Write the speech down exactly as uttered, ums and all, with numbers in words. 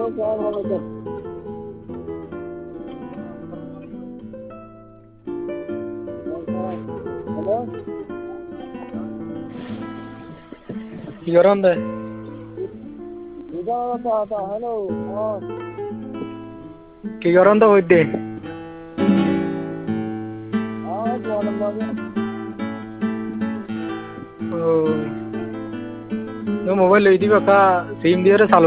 কি গৰম দে কি গৰম তো হইতে ও মোবাইল লই দিবা কা সিম দিয়ে চালু